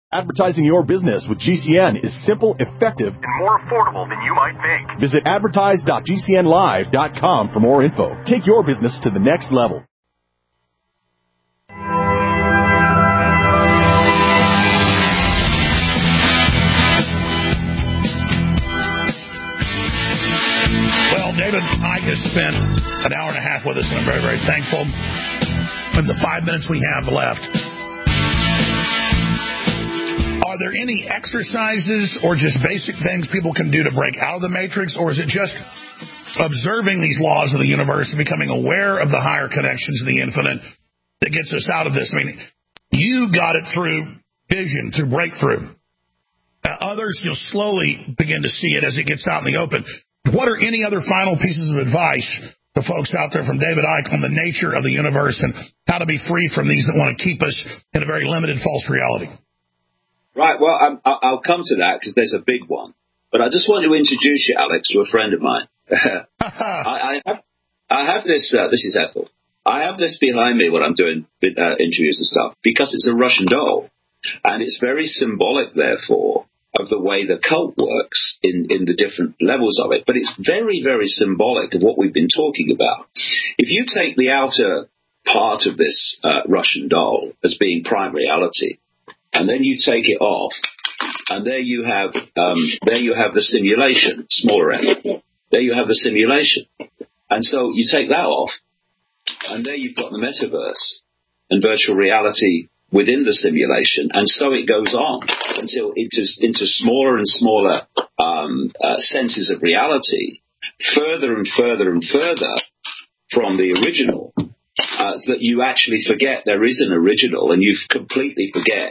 Advertising your business with GCN is simple, effective, and more affordable than you might think. Visit advertise.gcnlive.com for more info. Take your business to the next level. Well, David Icke has spent an hour and a half with us, and I'm very, very thankful. In the 5 minutes we have left, are there any exercises or just basic things people can do to break out of the matrix, or is it just observing these laws of the universe and becoming aware of the higher connections of the infinite that gets us out of this? I mean, you got it through vision, through breakthrough. Others, you'll slowly begin to see it as it gets out in the open. What are any other final pieces of advice to folks out there from David Icke on the nature of the universe and how to be free from these that want to keep us in a very limited false reality? Right, well, I'll come to that because there's a big one. But I just want to introduce you, Alex, to a friend of mine. I have this, this is Ethel. I have this behind me when I'm doing interviews and stuff because it's a Russian doll. And it's very symbolic, therefore, of the way the cult works in the different levels of it. But it's very, very symbolic of what we've been talking about. If you take the outer part of this Russian doll as being prime reality, and then you take it off, and there you have the simulation, smaller end. There you have the simulation. And so you take that off, and there you've got the metaverse and virtual reality within the simulation, and so it goes on until into smaller and smaller senses of reality, further and further and further from the original, so that you actually forget there is an original, and you completely forget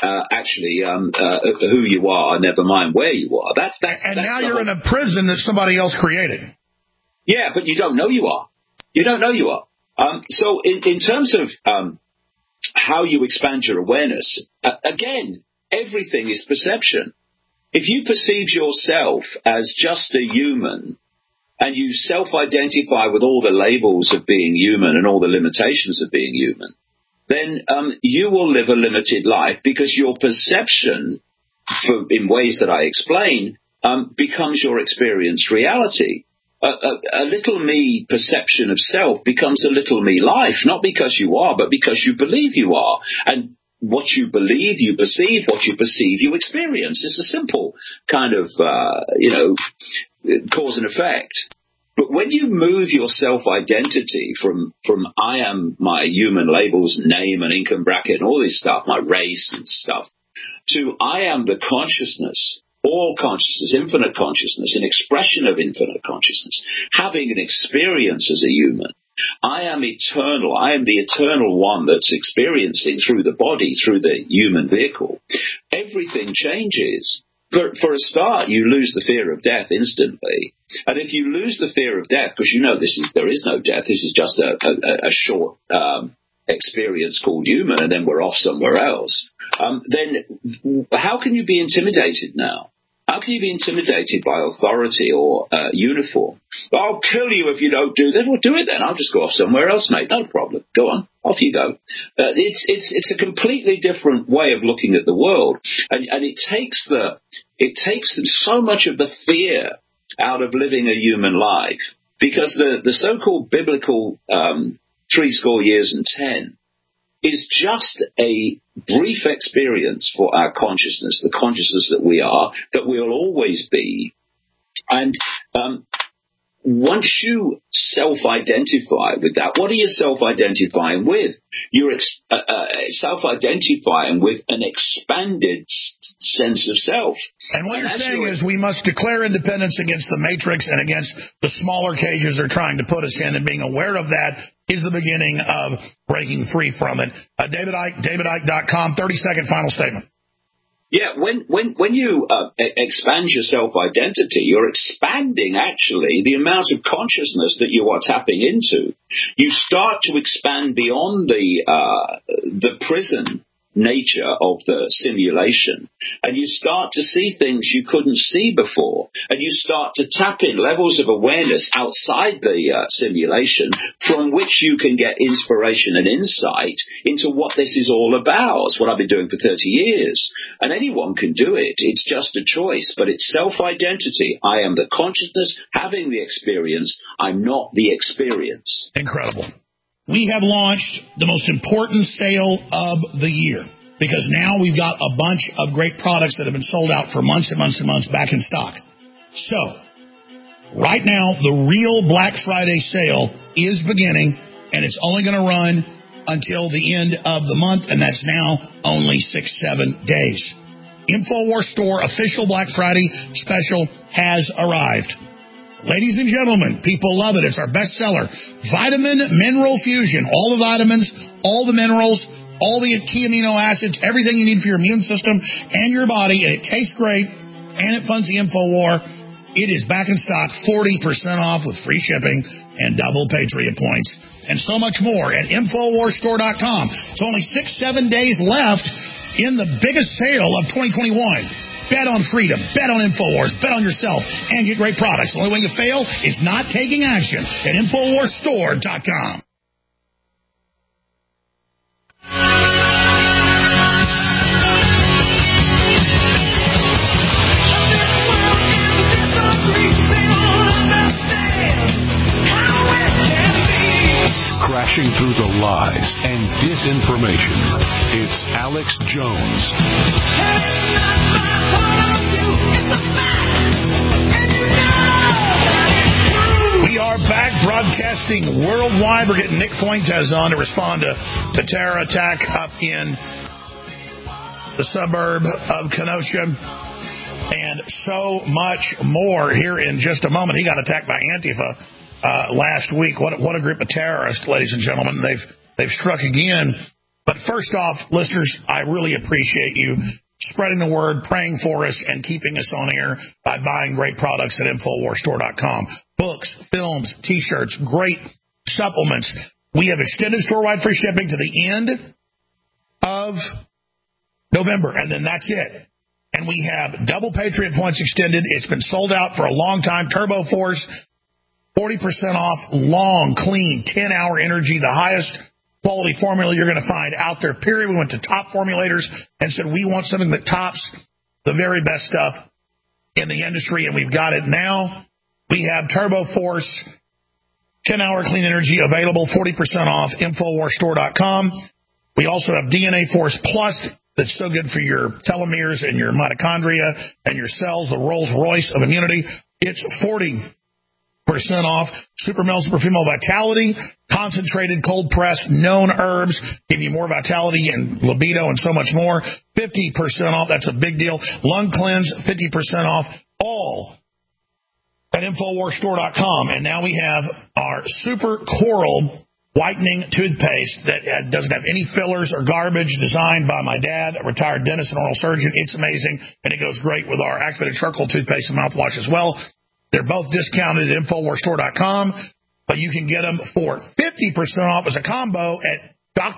who you are, never mind where you are. That's now you're in a prison that somebody else created. Yeah, but you don't know you are. You don't know you are. So in terms of how you expand your awareness, again, everything is perception. If you perceive yourself as just a human, and you self-identify with all the labels of being human and all the limitations of being human, then you will live a limited life because your perception, in ways that I explain, becomes your experienced reality. A little me perception of self becomes a little me life, not because you are, but because you believe you are. And what you believe, you perceive. What you perceive, you experience. It's a simple kind of, cause and effect. But when you move your self-identity from I am my human labels, name and income bracket and all this stuff, my race and stuff, to I am the consciousness, all consciousness, infinite consciousness, an expression of infinite consciousness, having an experience as a human. I am eternal. I am the eternal one that's experiencing through the body, through the human vehicle. Everything changes. For a start, you lose the fear of death instantly. And if you lose the fear of death, because you know there is no death, this is just a short experience called human, and then we're off somewhere else, then how can you be intimidated now? How can you be intimidated by authority or uniform? I'll kill you if you don't do that. Well, do it then. I'll just go off somewhere else, mate. No problem. Go on. Off you go. It's a completely different way of looking at the world, and it takes so much of the fear out of living a human life, because the so-called biblical 70 years and 10 is just a brief experience for our consciousness, the consciousness that we are, that we'll always be. And once you self-identify with that, what are you self-identifying with? You're self-identifying with an expanded sense of self. And what you're saying is we must declare independence against the matrix and against the smaller cages they're trying to put us in, and being aware of that is the beginning of breaking free from it. David Icke, davidicke.com, 30-second final statement. Yeah, when you expand your self-identity, you're expanding actually the amount of consciousness that you are tapping into. You start to expand beyond the prison nature of the simulation, and you start to see things you couldn't see before, and you start to tap in levels of awareness outside the simulation from which you can get inspiration and insight into what this is all about. It's what I've been doing for 30 years, and anyone can do it. It's just a choice, but it's self-identity. I am the consciousness having the experience. I'm not the experience. Incredible. We have launched the most important sale of the year because now we've got a bunch of great products that have been sold out for months and months and months back in stock. So, right now, the real Black Friday sale is beginning, and it's only going to run until the end of the month, and that's now only 6-7 days. InfoWars Store official Black Friday special has arrived. Ladies and gentlemen, people love it. It's our best seller. Vitamin Mineral Fusion. All the vitamins, all the minerals, all the key amino acids, everything you need for your immune system and your body. And it tastes great, and it funds the InfoWar. It is back in stock, 40% off with free shipping and double Patriot points. And so much more at InfoWarsStore.com. It's only 6-7 days left in the biggest sale of 2021. Bet on freedom, bet on InfoWars, bet on yourself, and get great products. The only way you fail is not taking action at InfoWarsStore.com. Crashing through the lies and disinformation, it's Alex Jones. We are back broadcasting worldwide. We're getting Nick Fuentes on to respond to the terror attack up in the suburb of Kenosha and so much more here in just a moment. He got attacked by Antifa last week. What a group of terrorists, ladies and gentlemen. They've struck again. But first off, listeners, I really appreciate you spreading the word, praying for us, and keeping us on air by buying great products at InfoWarsStore.com. Books, films, T-shirts, great supplements. We have extended store-wide free shipping to the end of November, and then that's it. And we have double Patriot points extended. It's been sold out for a long time. Turbo Force, 40% off, long, clean, 10-hour energy, the highest quality formula you're going to find out there, period. We went to top formulators and said we want something that tops the very best stuff in the industry, and we've got it now. We have Turbo Force, 10-hour clean energy available, 40% off, InfoWarsStore.com. We also have DNA Force Plus that's so good for your telomeres and your mitochondria and your cells, the Rolls Royce of immunity. It's 40% off. Super Male, Super Female Vitality, concentrated, cold pressed, known herbs, give you more vitality and libido and so much more. 50% off. That's a big deal. Lung Cleanse, 50% off. All at InfoWarsStore.com. And now we have our Super Coral whitening toothpaste that doesn't have any fillers or garbage, designed by my dad, a retired dentist and oral surgeon. It's amazing, and it goes great with our activated charcoal toothpaste and mouthwash as well. They're both discounted at InfoWarsStore.com, but you can get them for 50% off as a combo at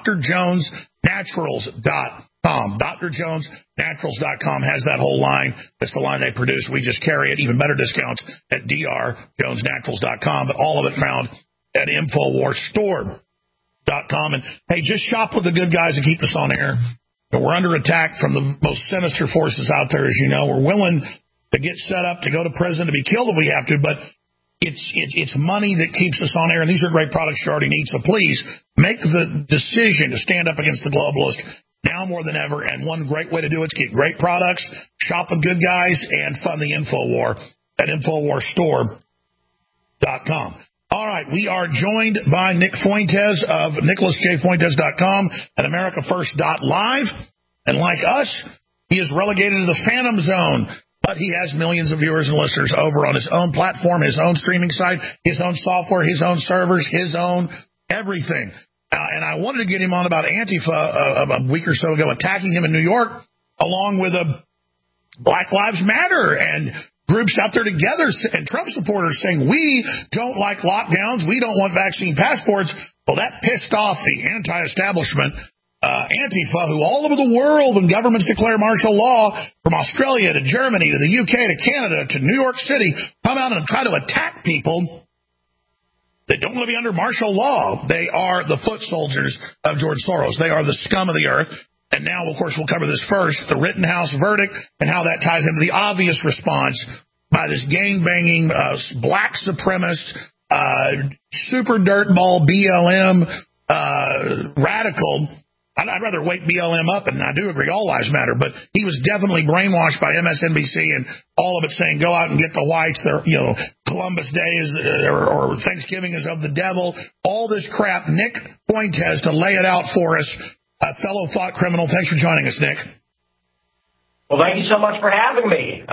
DrJonesNaturals.com. DrJonesNaturals.com has that whole line. That's the line they produce. We just carry it. Even better discounts at DrJonesNaturals.com, but all of it found at InfoWarsStore.com. And, hey, just shop with the good guys and keep us on air. We're under attack from the most sinister forces out there, as you know. We're willing to get set up to go to prison, to be killed if we have to, but it's money that keeps us on air, and these are great products you already need. So please make the decision to stand up against the globalist now more than ever, and one great way to do it is get great products, shop with good guys, and fund the InfoWar at InfoWarsStore.com. All right, we are joined by Nick Fuentes of NicholasJFuentes.com and AmericaFirst.live, and like us, he is relegated to the Phantom Zone. But he has millions of viewers and listeners over on his own platform, his own streaming site, his own software, his own servers, his own everything. And I wanted to get him on about Antifa a week or so ago, attacking him in New York, along with a Black Lives Matter and groups out there together, and Trump supporters saying, we don't like lockdowns, we don't want vaccine passports. Well, that pissed off the anti-establishment Antifa, who all over the world, when governments declare martial law, from Australia to Germany to the UK to Canada to New York City, come out and try to attack people that don't want to be under martial law. They are the foot soldiers of George Soros. They are the scum of the earth. And now, of course, we'll cover this first, the Rittenhouse verdict and how that ties into the obvious response by this gang-banging, black supremacist, super dirtball BLM radical. I'd rather wake BLM up, and I do agree, all lives matter, but he was definitely brainwashed by MSNBC and all of it saying, go out and get the whites, Columbus Day is, or Thanksgiving is of the devil, all this crap. Nick Pointes to lay it out for us, a fellow thought criminal. Thanks for joining us, Nick. Well, thank you so much for having me.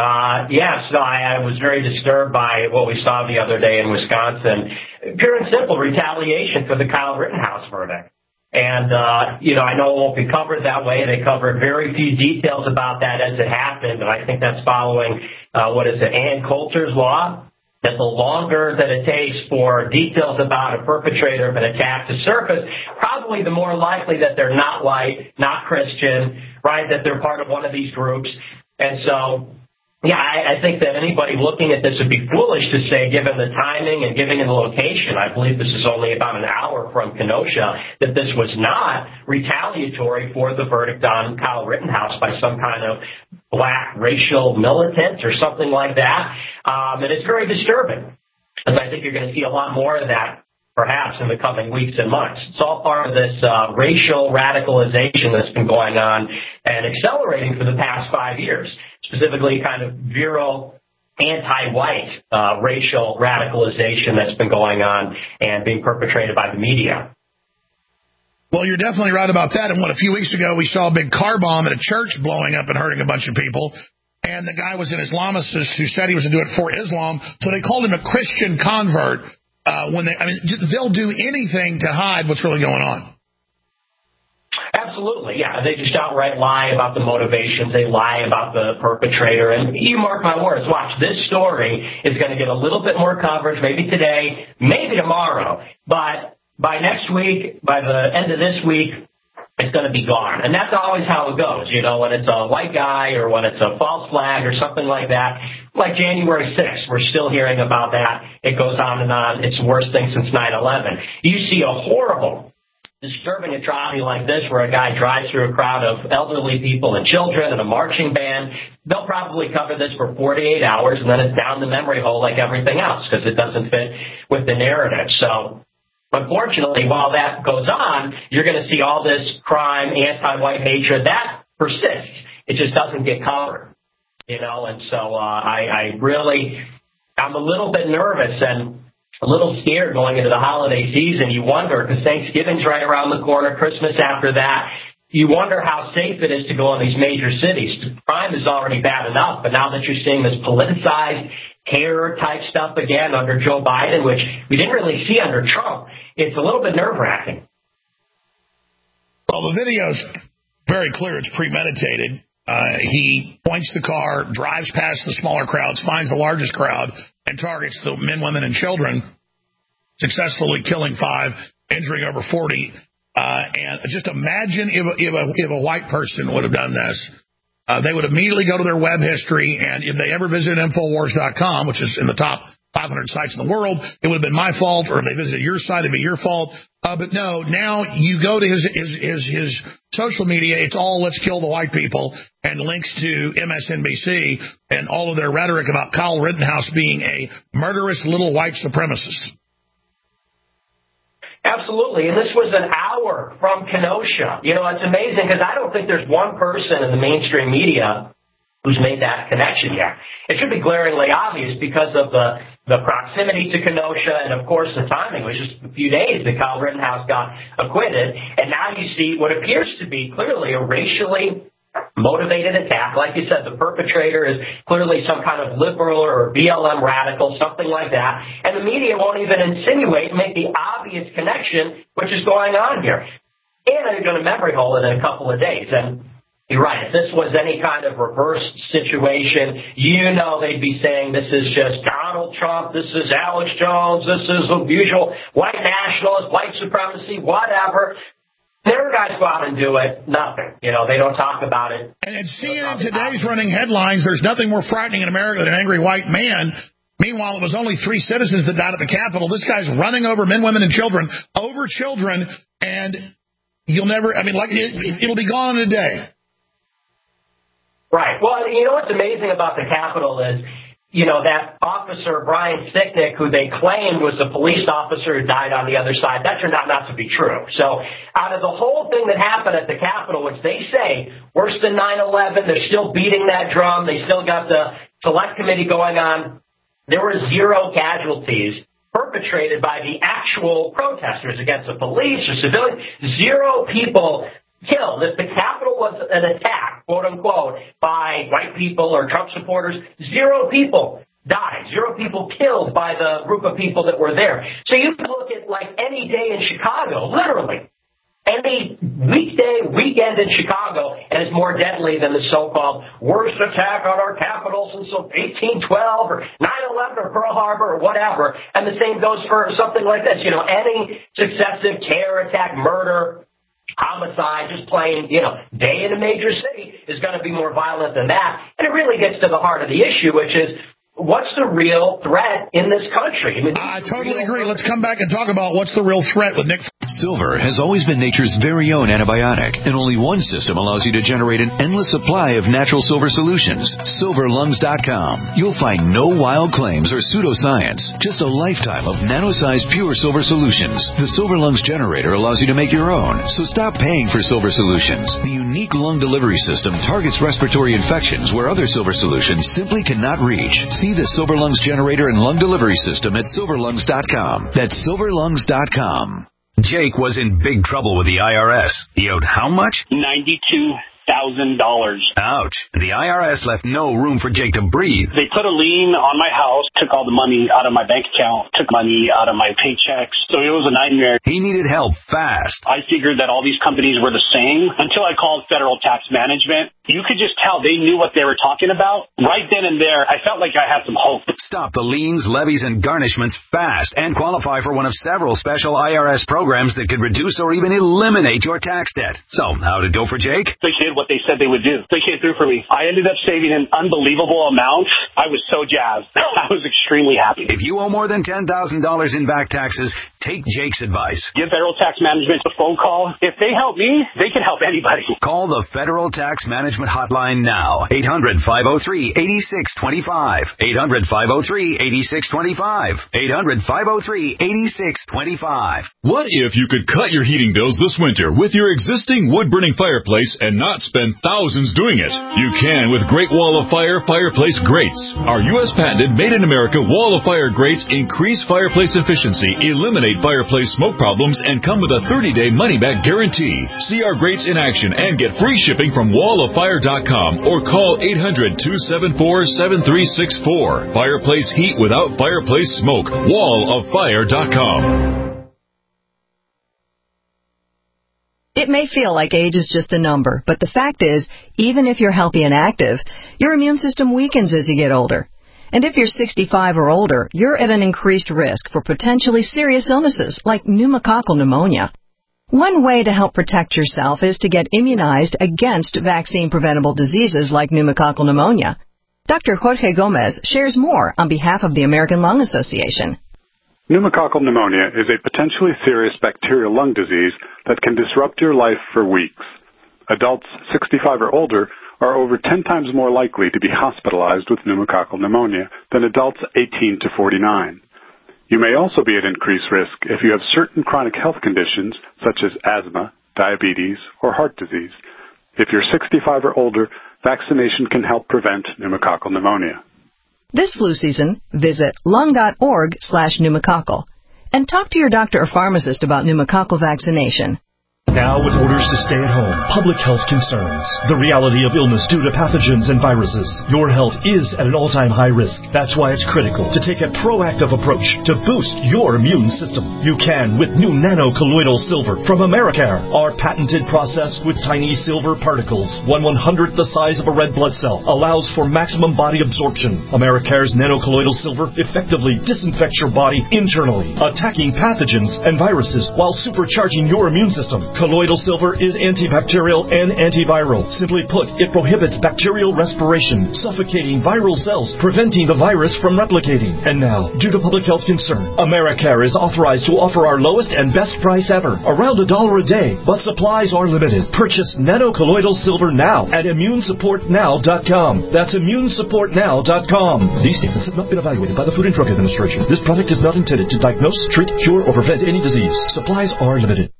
I was very disturbed by what we saw the other day in Wisconsin. Pure and simple retaliation for the Kyle Rittenhouse verdict. And, I know it won't be covered that way. They covered very few details about that as it happened, and I think that's following, Ann Coulter's law, that the longer that it takes for details about a perpetrator of an attack to surface, probably the more likely that they're not white, not Christian, right, that they're part of one of these groups. And so, I think that anybody looking at this would be foolish to say, given the timing and given the location, I believe this is only about an hour from Kenosha, that this was not retaliatory for the verdict on Kyle Rittenhouse by some kind of black racial militant or something like that. And it's very disturbing, because I think you're going to see a lot more of that perhaps in the coming weeks and months. It's all part of this racial radicalization that's been going on and accelerating for the past 5 years. Specifically kind of virile anti-white racial radicalization that's been going on and being perpetrated by the media. Well, you're definitely right about that. And a few weeks ago, we saw a big car bomb at a church blowing up and hurting a bunch of people. And the guy was an Islamist who said he was going to do it for Islam. So they called him a Christian convert. They'll do anything to hide what's really going on. Absolutely, yeah. They just outright lie about the motivations. They lie about the perpetrator. And you mark my words, watch, this story is going to get a little bit more coverage, maybe today, maybe tomorrow. But by next week, by the end of this week, it's going to be gone. And that's always how it goes, when it's a white guy or when it's a false flag or something like that. Like January 6th, we're still hearing about that. It goes on and on. It's the worst thing since 9/11. You see a horrible, disturbing atrocity like this where a guy drives through a crowd of elderly people and children and a marching band. They'll probably cover this for 48 hours, and then it's down the memory hole like everything else because it doesn't fit with the narrative. So unfortunately, while that goes on, you're going to see all this crime, anti-white hatred, that persists. It just doesn't get covered, and so I'm a little bit nervous and a little scared going into the holiday season. You wonder, because Thanksgiving's right around the corner, Christmas after that, you wonder how safe it is to go in these major cities. Crime is already bad enough, but now that you're seeing this politicized terror-type stuff again under Joe Biden, which we didn't really see under Trump, it's a little bit nerve-wracking. Well, the video's very clear. It's premeditated. He points the car, drives past the smaller crowds, finds the largest crowd, and targets the men, women, and children, successfully killing 5, injuring over 40. And just imagine if a white person would have done this. They would immediately go to their web history, and if they ever visited Infowars.com, which is in the top 500 sites in the world, it would have been my fault, or if they visited your site, it'd be your fault. But no, now you go to his social media, it's all let's kill the white people, and links to MSNBC and all of their rhetoric about Kyle Rittenhouse being a murderous little white supremacist. Absolutely, and this was an hour from Kenosha. It's amazing because I don't think there's one person in the mainstream media who's made that connection yet. It should be glaringly obvious because of the proximity to Kenosha and, of course, the timing. It was just a few days that Kyle Rittenhouse got acquitted, and now you see what appears to be clearly a racially motivated attack. Like you said, the perpetrator is clearly some kind of liberal or BLM radical, something like that, and the media won't even insinuate, make the obvious connection, which is going on here. And they're going to memory hole it in a couple of days. And you're right. If this was any kind of reverse situation, they'd be saying this is just Donald Trump, this is Alex Jones, this is the usual white nationalist, white supremacy, whatever. Their guys go out and do it, nothing. You know, they don't talk about it. And CNN today's running headlines, there's nothing more frightening in America than an angry white man. Meanwhile, it was only 3 citizens that died at the Capitol. This guy's running over men, women, and children, and you'll never, it'll be gone in a day. Right. Well, you know what's amazing about the Capitol is, you know, that officer, Brian Sicknick, who they claimed was a police officer who died on the other side, that turned out not to be true. So out of the whole thing that happened at the Capitol, which they say worse than 9/11, they're still beating that drum, they still got the select committee going on, there were 0 casualties perpetrated by the actual protesters against the police or civilians. 0 people killed. If the Capitol was an attack, quote unquote, by white people or Trump supporters, 0 people died. 0 people killed by the group of people that were there. So you can look at like any day in Chicago, literally. Any weekday, weekend in Chicago, and it's more deadly than the so-called worst attack on our Capitol since 1812 or 9/11 or Pearl Harbor or whatever. And the same goes for something like this. You know, any successive terror attack, murder, homicide, just plain, you know, day in a major city is going to be more violent than that. And it really gets to the heart of the issue, which is, what's the real threat in this country? I totally agree. Let's come back and talk about what's the real threat with Nick. Silver has always been nature's very own antibiotic, and only one system allows you to generate an endless supply of natural silver solutions. SilverLungs.com. You'll find no wild claims or pseudoscience, just a lifetime of nano-sized pure silver solutions. The Silver Lungs generator allows you to make your own, so stop paying for silver solutions. The unique lung delivery system targets respiratory infections where other silver solutions simply cannot reach. See the Silver Lungs generator and lung delivery system at SilverLungs.com. That's SilverLungs.com. Jake was in big trouble with the IRS. He owed how much? $92,000. Ouch. The IRS left no room for Jake to breathe. They put a lien on my house, took all the money out of my bank account, took money out of my paychecks. So it was a nightmare. He needed help fast. I figured that all these companies were the same until I called Federal Tax Management. You could just tell they knew what they were talking about. Right then and there, I felt like I had some hope. Stop the liens, levies, and garnishments fast and qualify for one of several special IRS programs that could reduce or even eliminate your tax debt. So, how'd it go for Jake? They did what they said they would do. They came through for me. I ended up saving an unbelievable amount. I was so jazzed. I was extremely happy. If you owe more than $10,000 in back taxes, take Jake's advice. Give Federal Tax Management a phone call. If they help me, they can help anybody. Call the Federal Tax Management Hotline now. 800-503-8625. 800-503-8625. 800-503-8625. What if you could cut your heating bills this winter with your existing wood-burning fireplace and not spend thousands doing it? You can with Great Wall of Fire fireplace grates. Our U.S. patented made-in-America Wall of Fire grates increase fireplace efficiency, eliminate fireplace smoke problems, and come with a 30-day money-back guarantee. See our grates in action and get free shipping from walloffire.com or call 800-274-7364. Fireplace heat without fireplace smoke. walloffire.com. It may feel like age is just a number, but the fact is, even if you're healthy and active, your immune system weakens as you get older. And if you're 65 or older, you're at an increased risk for potentially serious illnesses like pneumococcal pneumonia. One way to help protect yourself is to get immunized against vaccine-preventable diseases like pneumococcal pneumonia. Dr. Jorge Gomez shares more on behalf of the American Lung Association. Pneumococcal pneumonia is a potentially serious bacterial lung disease that can disrupt your life for weeks. Adults 65 or older are over 10 times more likely to be hospitalized with pneumococcal pneumonia than adults 18 to 49. You may also be at increased risk if you have certain chronic health conditions such as asthma, diabetes, or heart disease. If you're 65 or older, vaccination can help prevent pneumococcal pneumonia. This flu season, visit lung.org/pneumococcal and talk to your doctor or pharmacist about pneumococcal vaccination. Now, with orders to stay at home, public health concerns, the reality of illness due to pathogens and viruses, your health is at an all-time high risk. That's why it's critical to take a proactive approach to boost your immune system. You can with new nano-colloidal silver from Americare. Our patented process with tiny silver particles, 1/100th the size of a red blood cell, allows for maximum body absorption. Americare's nano-colloidal silver effectively disinfects your body internally, attacking pathogens and viruses while supercharging your immune system. Colloidal silver is antibacterial and antiviral. Simply put, it prohibits bacterial respiration, suffocating viral cells, preventing the virus from replicating. And now, due to public health concern, Americare is authorized to offer our lowest and best price ever, around $1 a day, but supplies are limited. Purchase nanocolloidal silver now at immunesupportnow.com. That's immunesupportnow.com. These statements have not been evaluated by the Food and Drug Administration. This product is not intended to diagnose, treat, cure, or prevent any disease. Supplies are limited.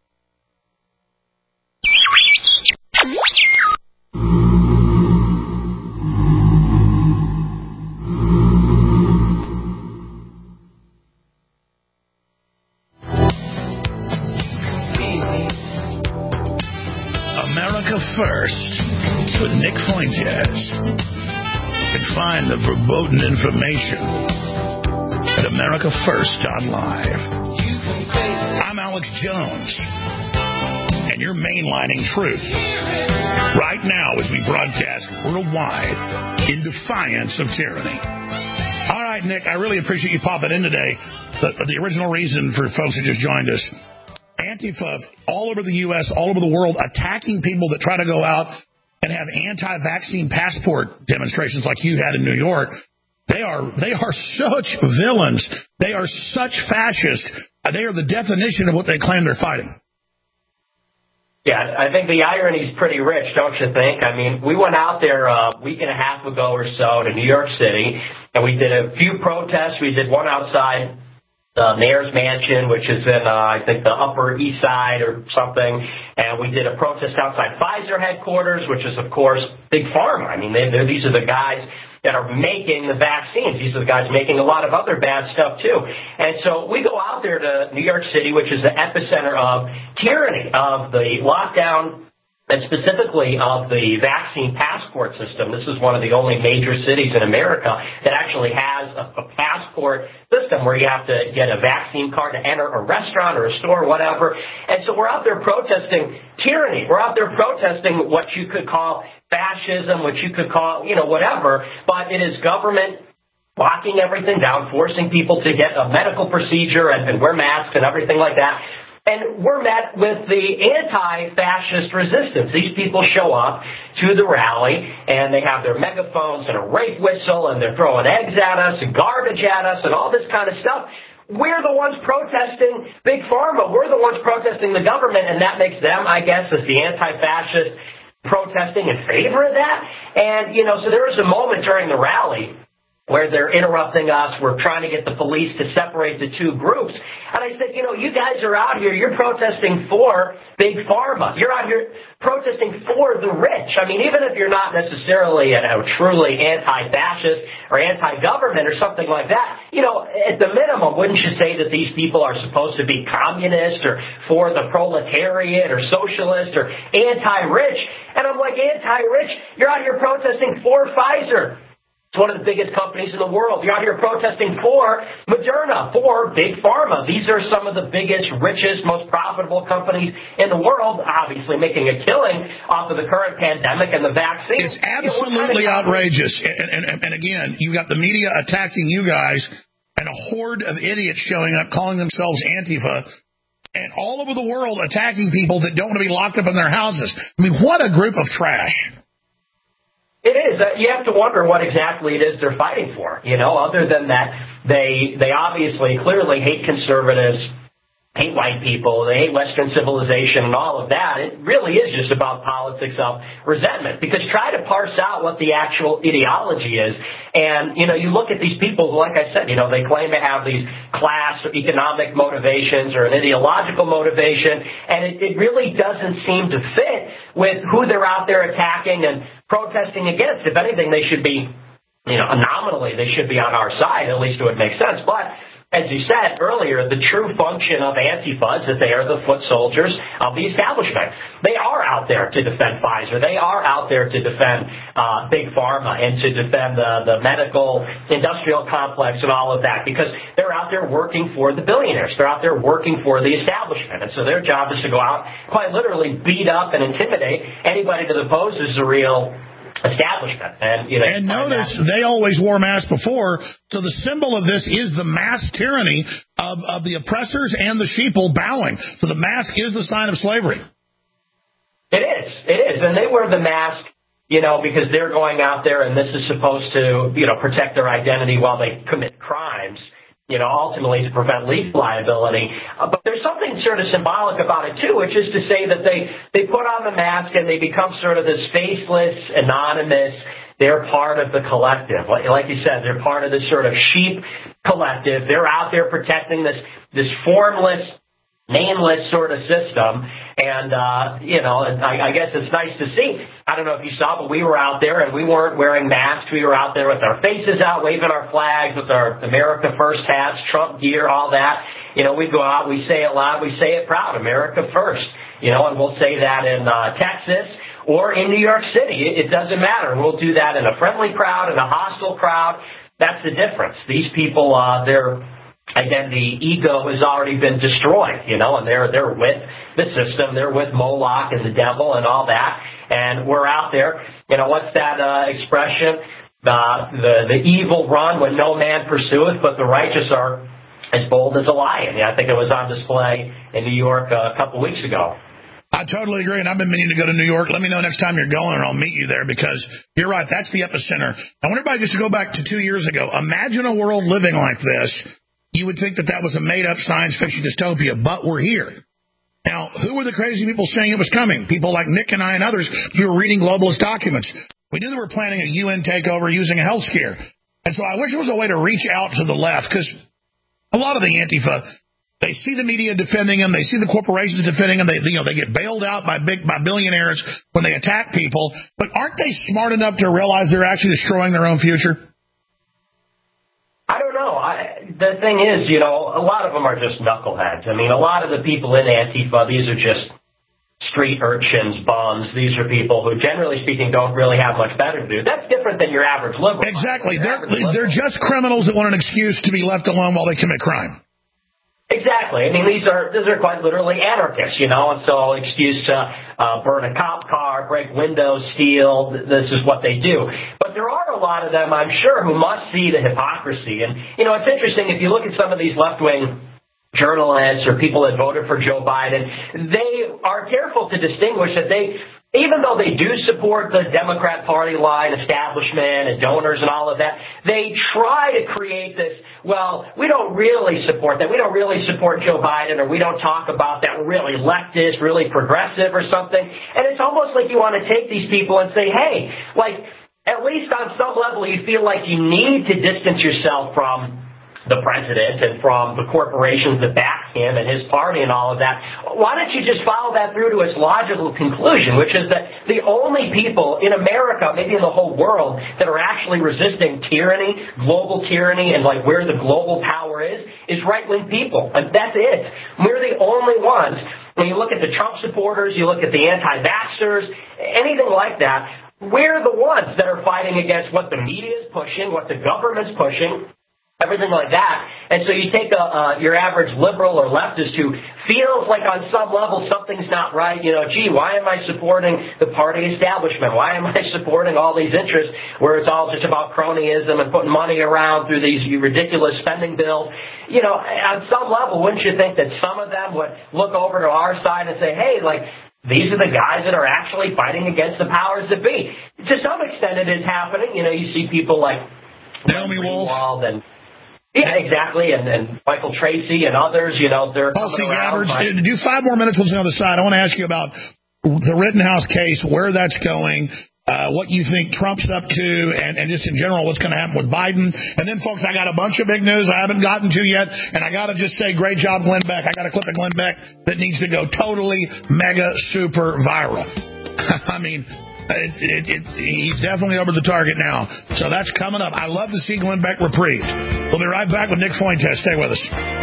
America First with Nick Fuentes. You can find the verboten information at AmericaFirst.live. I'm Alex Jones, and you're mainlining truth right now as we broadcast worldwide in defiance of tyranny. All right, Nick, I really appreciate you popping in today. The original reason for folks who just joined us, Antifa all over the U.S., all over the world, attacking people that try to go out and have anti-vaccine passport demonstrations like you had in New York. They are such villains. They are such fascists. They are the definition of what they claim they're fighting. Yeah, I think the irony is pretty rich, don't you think? I mean, we went out there a week and a half ago or so to New York City, and we did a few protests. We did one outside the mayor's mansion, which is in, I think, the Upper East Side or something. And we did a protest outside Pfizer headquarters, which is, of course, Big Pharma. I mean, these are the guys that are making the vaccines. These are the guys making a lot of other bad stuff, too. And so we go out there to New York City, which is the epicenter of tyranny, of the lockdown, and specifically of the vaccine passport system. This is one of the only major cities in America that actually has a passport system where you have to get a vaccine card to enter a restaurant or a store or whatever. And so we're out there protesting tyranny. We're out there protesting what you could call fascism, what you could call, whatever, but it is government locking everything down, forcing people to get a medical procedure and wear masks and everything like that. And we're met with the anti-fascist resistance. These people show up to the rally, and they have their megaphones and a rape whistle, and they're throwing eggs at us and garbage at us and all this kind of stuff. We're the ones protesting Big Pharma. We're the ones protesting the government, and that makes them, I guess, as the anti-fascist protesting in favor of that. And, so there was a moment during the rally where they're interrupting us. We're trying to get the police to separate the two groups. And I said, you guys are out here. You're protesting for Big Pharma. You're out here protesting for the rich. I mean, even if you're not necessarily a truly anti-fascist or anti-government or something like that, at the minimum, wouldn't you say that these people are supposed to be communist or for the proletariat or socialist or anti-rich? And I'm like, anti-rich? You're out here protesting for Pfizer. It's one of the biggest companies in the world. You're out here protesting for Moderna, for Big Pharma. These are some of the biggest, richest, most profitable companies in the world, obviously making a killing off of the current pandemic and the vaccine. It's absolutely outrageous. And again, you got the media attacking you guys and a horde of idiots showing up calling themselves Antifa and all over the world attacking people that don't want to be locked up in their houses. I mean, what a group of trash. It is. You have to wonder what exactly it is they're fighting for. Other than that, they obviously clearly hate conservatives, hate white people, they hate Western civilization and all of that. It really is just about politics of resentment. Because try to parse out what the actual ideology is. And, you look at these people, like I said, they claim to have these class or economic motivations or an ideological motivation. And it really doesn't seem to fit with who they're out there attacking and protesting against. If anything, they should be, nominally, they should be on our side. At least it would make sense. But as you said earlier, the true function of Antifa is that they are the foot soldiers of the establishment. They are out there to defend Pfizer. They are out there to defend Big Pharma and to defend the medical industrial complex and all of that because they're out there working for the billionaires. They're out there working for the establishment. And so their job is to go out, quite literally beat up and intimidate anybody that opposes the real establishment. And notice they always wore masks before, so the symbol of this is the mass tyranny of the oppressors and the sheeple bowing. So the mask is the sign of slavery. It is. And they wear the mask, because they're going out there and this is supposed to, protect their identity while they commit crimes, ultimately to prevent legal liability. But there's something sort of symbolic about it, too, which is to say that they put on the mask and they become sort of this faceless, anonymous. They're part of the collective. Like you said, they're part of this sort of sheep collective. They're out there protecting this formless, nameless sort of system. And, I guess it's nice to see. I don't know if you saw, but we were out there and we weren't wearing masks. We were out there with our faces out, waving our flags with our America First hats, Trump gear, all that. We go out, we say it loud, we say it proud, America First. And we'll say that in Texas or in New York City. It doesn't matter. We'll do that in a friendly crowd, in a hostile crowd. That's the difference. These people, their identity, ego has already been destroyed, and they're with the system. They're with Moloch and the devil and all that. And we're out there. What's that expression? The evil run when no man pursueth, but the righteous are as bold as a lion. I think it was on display in New York a couple weeks ago. I totally agree, and I've been meaning to go to New York. Let me know next time you're going, and I'll meet you there, because you're right, that's the epicenter. I want everybody just to go back to 2 years ago. Imagine a world living like this. You would think that was a made-up science fiction dystopia, but we're here. Now, who were the crazy people saying it was coming? People like Nick and I and others who were reading globalist documents. We knew they were planning a UN takeover using a health scare. And so I wish there was a way to reach out to the left, because a lot of the Antifa, they see the media defending them. They see the corporations defending them. They get bailed out by billionaires when they attack people. But aren't they smart enough to realize they're actually destroying their own future? I don't know. The thing is, a lot of them are just knuckleheads. I mean, a lot of the people in Antifa, these are just street urchins, bums. These are people who, generally speaking, don't really have much better to do. That's different than your average liberal. Exactly. They're just criminals that want an excuse to be left alone while they commit crime. Exactly. I mean, these are quite literally anarchists, and so excuse to burn a cop car, break windows, steal. This is what they do. But there are a lot of them, I'm sure, who must see the hypocrisy. And, it's interesting, if you look at some of these left-wing journalists or people that voted for Joe Biden, they are careful to distinguish that even though they do support the Democrat Party line, establishment, and donors and all of that, they try to create this, well, we don't really support that. We don't really support Joe Biden, or we don't talk about that. We're really leftist, really progressive or something. And it's almost like you want to take these people and say, hey, at least on some level you feel like you need to distance yourself from the president and from the corporations that back him and his party and all of that. Why don't you just follow that through to its logical conclusion, which is that the only people in America, maybe in the whole world, that are actually resisting tyranny, global tyranny, and where the global power is right-wing people. And that's it. We're the only ones. When you look at the Trump supporters, you look at the anti-vaxxers, anything like that, we're the ones that are fighting against what the media is pushing, what the government's pushing, everything like that. And so you take your average liberal or leftist who feels like on some level something's not right. Gee, why am I supporting the party establishment? Why am I supporting all these interests where it's all just about cronyism and putting money around through these ridiculous spending bills? On some level, wouldn't you think that some of them would look over to our side and say, hey, these are the guys that are actually fighting against the powers that be? To some extent it is happening. You see people like Naomi Wolf and yeah, exactly, and Michael Tracy and others, they're Tulsi Gabbard. Do 5 more minutes on the other side. I want to ask you about the Rittenhouse case, where that's going, what you think Trump's up to, and just in general what's going to happen with Biden. And then, folks, I got a bunch of big news I haven't gotten to yet, and I got to just say, great job, Glenn Beck. I got a clip of Glenn Beck that needs to go totally mega super viral. I mean, he's definitely over the target now. So that's coming up. I love to see Glenn Beck reprieved. We'll be right back with Nick Fuentes. Stay with us.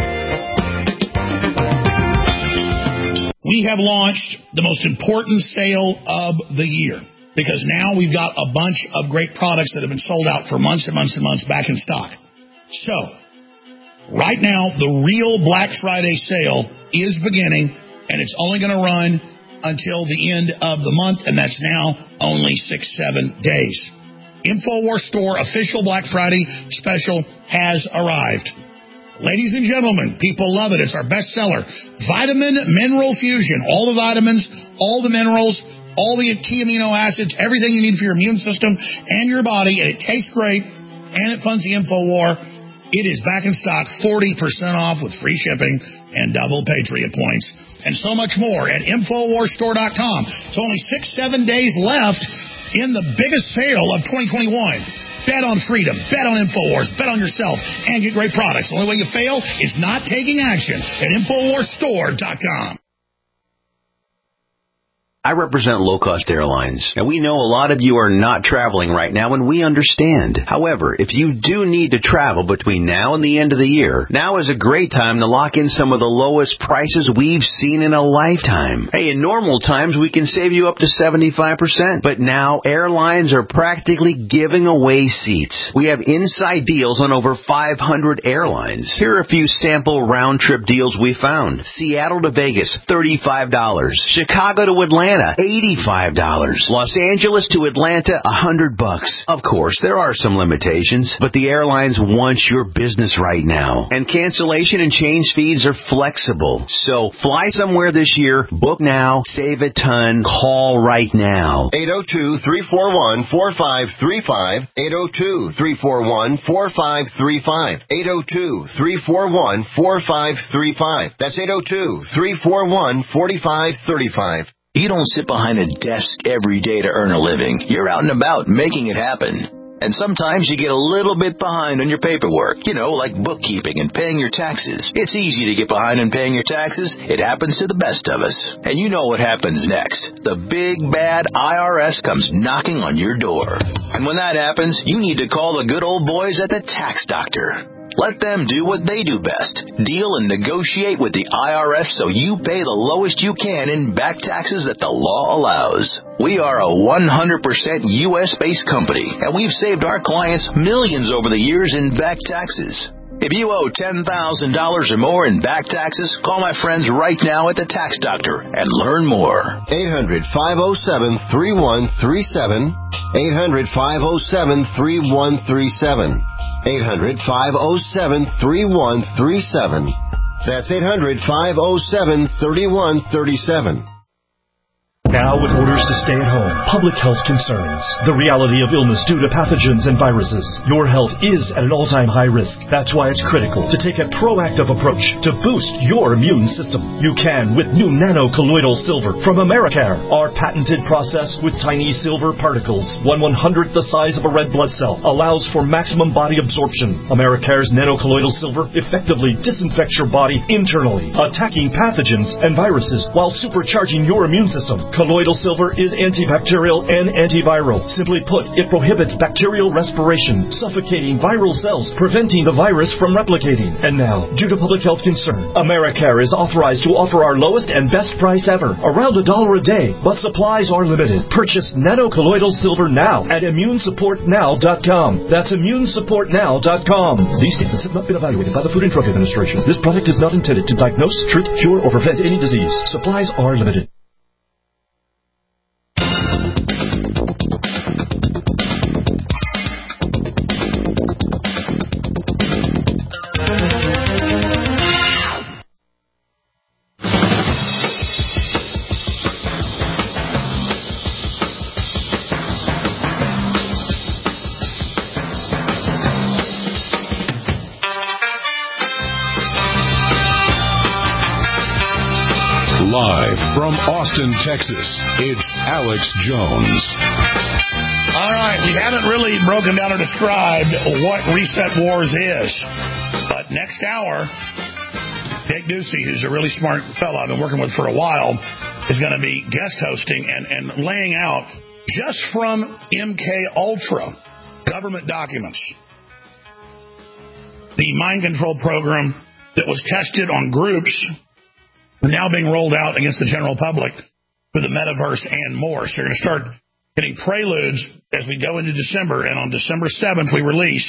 We have launched the most important sale of the year, because now we've got a bunch of great products that have been sold out for months and months and months back in stock. So right now, the real Black Friday sale is beginning, and it's only going to run until the end of the month, and that's now only 6-7 days. InfoWars Store official Black Friday special has arrived. Ladies and gentlemen, people love it. It's our best seller. Vitamin Mineral Fusion. All the vitamins, all the minerals, all the key amino acids, everything you need for your immune system and your body, and it tastes great, and it funds the InfoWar. It is back in stock, 40% off with free shipping and double Patriot points, and so much more at InfoWarsStore.com. It's only 6-7 days left in the biggest sale of 2021. Bet on freedom, bet on InfoWars, bet on yourself, and get great products. The only way you fail is not taking action at InfoWarsStore.com. I represent low-cost airlines, and we know a lot of you are not traveling right now, and we understand. However, if you do need to travel between now and the end of the year, now is a great time to lock in some of the lowest prices we've seen in a lifetime. Hey, in normal times, we can save you up to 75%, but now airlines are practically giving away seats. We have inside deals on over 500 airlines. Here are a few sample round-trip deals we found. Seattle to Vegas, $35. Chicago to Atlanta, $85. Los Angeles to Atlanta, $100. Of course, there are some limitations, but the airlines want your business right now. And cancellation and change fees are flexible. So fly somewhere this year, book now, save a ton, call right now. 802-341-4535. 802-341-4535. 802-341-4535. That's 802-341-4535. You don't sit behind a desk every day to earn a living. You're out and about making it happen. And sometimes you get a little bit behind on your paperwork, like bookkeeping and paying your taxes. It's easy to get behind on paying your taxes. It happens to the best of us. And you know what happens next. The big, bad IRS comes knocking on your door. And when that happens, you need to call the good old boys at the Tax Doctor. Let them do what they do best. Deal and negotiate with the IRS so you pay the lowest you can in back taxes that the law allows. We are a 100% U.S.-based company, and we've saved our clients millions over the years in back taxes. If you owe $10,000 or more in back taxes, call my friends right now at the Tax Doctor and learn more. 800-507-3137. 800-507-3137. 800-507-3137. That's 800-507-3137. Now with orders to stay at home, public health concerns, the reality of illness due to pathogens and viruses. Your health is at an all-time high risk. That's why it's critical to take a proactive approach to boost your immune system. You can with new nano-colloidal silver from Americare. Our patented process with tiny silver particles, 1/100th the size of a red blood cell, allows for maximum body absorption. Americare's nano-colloidal silver effectively disinfects your body internally, attacking pathogens and viruses while supercharging your immune system. Colloidal silver is antibacterial and antiviral. Simply put, it prohibits bacterial respiration, suffocating viral cells, preventing the virus from replicating. And now, due to public health concern, Americare is authorized to offer our lowest and best price ever, around $1 a day, but supplies are limited. Purchase nano-colloidal silver now at ImmuneSupportNow.com. That's ImmuneSupportNow.com. These statements have not been evaluated by the Food and Drug Administration. This product is not intended to diagnose, treat, cure, or prevent any disease. Supplies are limited. Live from Austin, Texas, it's Alex Jones. All right, we haven't really broken down or described what Reset Wars is. But next hour, Dick Ducey, who's a really smart fellow I've been working with for a while, is going to be guest hosting and laying out, just from MK Ultra, government documents, the mind control program that was tested on groups, now being rolled out against the general public for the metaverse and more. So you're going to start getting preludes as we go into December. And on December 7th, we release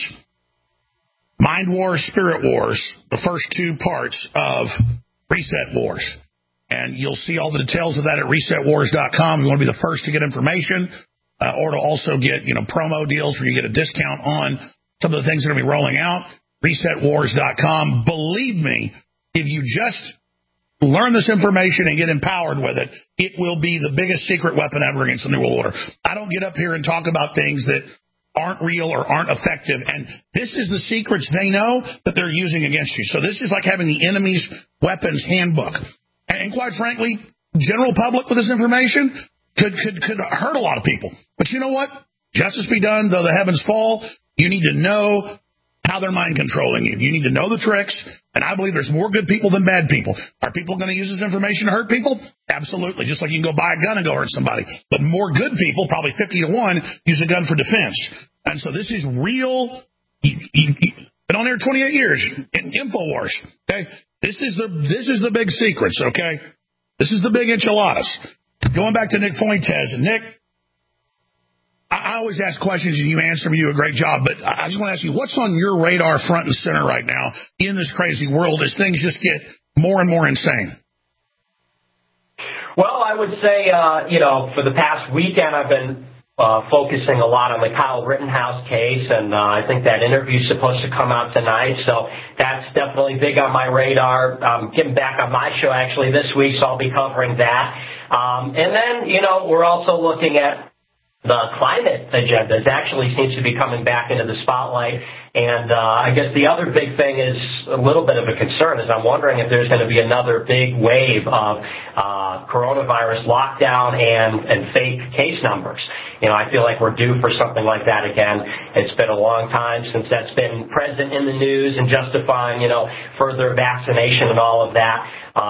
Mind Wars, Spirit Wars, the first two parts of Reset Wars. And you'll see all the details of that at resetwars.com. You want to be the first to get information or to also get, promo deals where you get a discount on some of the things that are going to be rolling out. Resetwars.com. Believe me, if you just learn this information and get empowered with it, it will be the biggest secret weapon ever against the New World Order. I don't get up here and talk about things that aren't real or aren't effective. And this is the secrets they know that they're using against you. So this is like having the enemy's weapons handbook. And quite frankly, general public with this information could hurt a lot of people. But you know what? Justice be done, though the heavens fall. You need to know how they're mind controlling you. You need to know the tricks. And I believe there's more good people than bad people. Are people going to use this information to hurt people? Absolutely. Just like you can go buy a gun and go hurt somebody. But more good people, probably 50-1, use a gun for defense. And so this is real. Been on there 28 years in InfoWars. Okay. This is the big secrets, okay? This is the big enchiladas. Going back to Nick Fuentes. And Nick, I always ask questions and you answer me. You do a great job. But I just want to ask you, what's on your radar front and center right now in this crazy world as things just get more and more insane? Well, I would say, for the past weekend, I've been focusing a lot on the Kyle Rittenhouse case, and I think that interview's supposed to come out tonight, so that's definitely big on my radar. I'm getting back on my show actually this week, so I'll be covering that. And then, we're also looking at the climate agenda. It actually seems to be coming back into the spotlight. And I guess the other big thing is a little bit of a concern is I'm wondering if there's going to be another big wave of coronavirus lockdown and fake case numbers. I feel like we're due for something like that again. It's been a long time since that's been present in the news and justifying, further vaccination and all of that.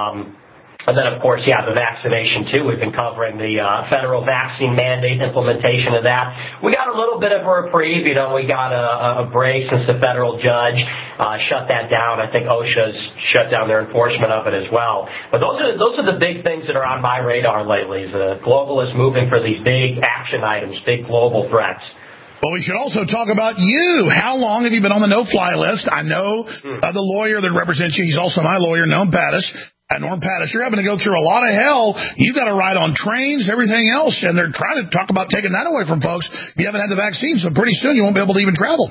And then, of course, the vaccination, too. We've been covering the federal vaccine mandate implementation of that. We got a little bit of a reprieve. We got a break since the federal judge shut that down. I think OSHA's shut down their enforcement of it as well. But those are the big things that are on my radar lately. The globalists moving for these big action items, big global threats. Well, we should also talk about you. How long have you been on the no-fly list? I know the lawyer that represents you. He's also my lawyer, Norm Pattis. Norm Pattis, you're having to go through a lot of hell. You've got to ride on trains, everything else, and they're trying to talk about taking that away from folks. You haven't had the vaccine, so pretty soon you won't be able to even travel.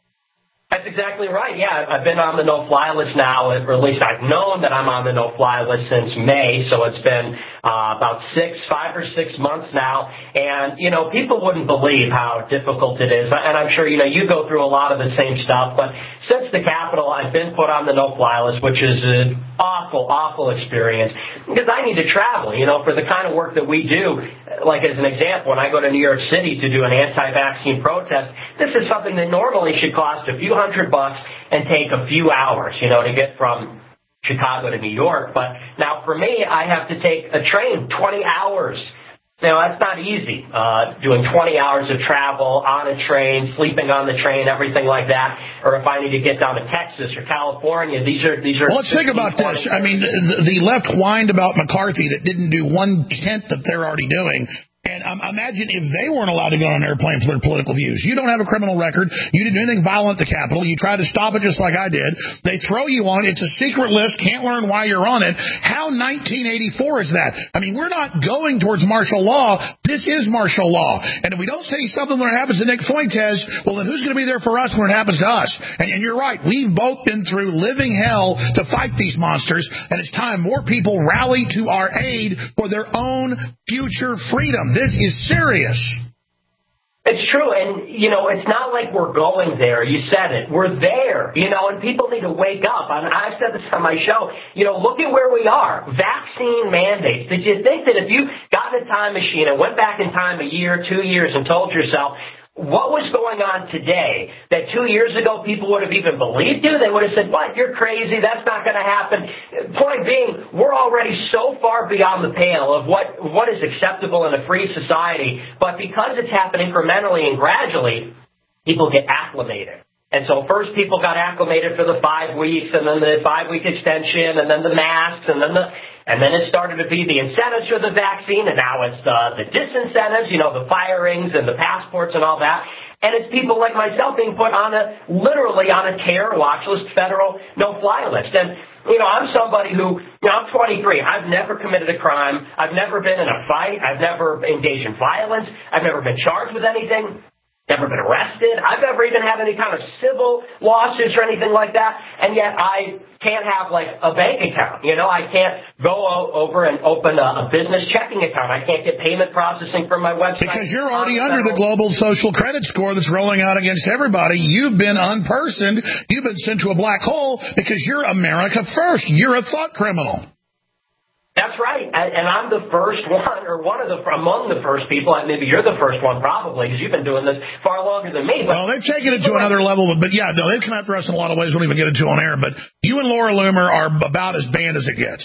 That's exactly right. Yeah, I've been on the no-fly list now, or at least I've known that I'm on the no-fly list since May, so it's been about 5 or 6 months now. And, people wouldn't believe how difficult it is. And I'm sure, you go through a lot of the same stuff. But since the Capitol, I've been put on the no-fly list, which is an awful, awful experience because I need to travel, for the kind of work that we do. Like, as an example, when I go to New York City to do an anti-vaccine protest, this is something that normally should cost a few $100 and take a few hours, to get from Chicago to New York. But now for me, I have to take a train 20 hours. Now, that's not easy, doing 20 hours of travel on a train, sleeping on the train, everything like that. Or if I need to get down to Texas or California, these are. Well, let's think about this. I mean, the left whined about McCarthy that didn't do 1/10 that they're already doing. And imagine if they weren't allowed to go on an airplane for their political views. You don't have a criminal record. You didn't do anything violent at the Capitol. You tried to stop it just like I did. They throw you on. It's a secret list. Can't learn why you're on it. How 1984 is that? I mean, we're not going towards martial law. This is martial law. And if we don't say something when it happens to Nick Fuentes, well, then who's going to be there for us when it happens to us? And you're right. We've both been through living hell to fight these monsters. And it's time more people rally to our aid for their own future freedom. This is serious. It's true, and, it's not like we're going there. You said it. We're there, and people need to wake up. I've said this on my show. Look at where we are. Vaccine mandates. Did you think that if you got in a time machine and went back in time a year, 2 years, and told yourself, what was going on today that 2 years ago people would have even believed you? They would have said, what, you're crazy, that's not going to happen. Point being, we're already so far beyond the pale of what is acceptable in a free society, but because it's happened incrementally and gradually, people get acclimated. And so first people got acclimated for the 5 weeks, and then the 5-week extension, and then the masks, and then it started to be the incentives for the vaccine, and now it's the disincentives, the firings and the passports and all that. And it's people like myself being put literally on a terror watch list, federal no-fly list. And, I'm somebody who, I'm 23. I've never committed a crime. I've never been in a fight. I've never engaged in violence. I've never been charged with anything. Never been arrested. I've never even had any kind of civil lawsuits or anything like that. And yet I can't have like a bank account. I can't go over and open a business checking account. I can't get payment processing from my website. Because you're already under the global social credit score that's rolling out against everybody. You've been unpersoned. You've been sent to a black hole because you're America first. You're a thought criminal. That's right, and I'm the first one, or among the first people. Maybe you're the first one, probably, because you've been doing this far longer than me. Well, they've taken it to another level, but yeah, no, they've come after us in a lot of ways. We won't even get into on air, but you and Laura Loomer are about as banned as it gets.